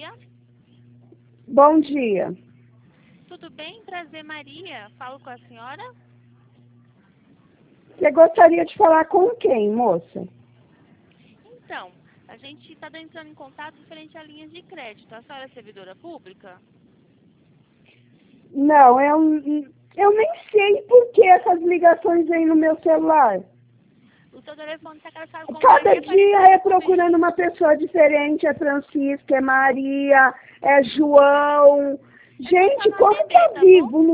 dia. Bom dia. Tudo bem? Prazer, Maria. Falo com a senhora? Você gostaria de falar com quem, moça? Então, a gente está entrando em contato referente a linhas de crédito. A senhora é servidora pública? Não, eu nem sei por que essas ligações vêm no meu celular. O seu telefone está cadastrado como Cada Maria dia Aparecida é Clube. procurando uma pessoa diferente. É Francisca, é Maria, é João. Gente, só no como que ADB, eu tá bom? vivo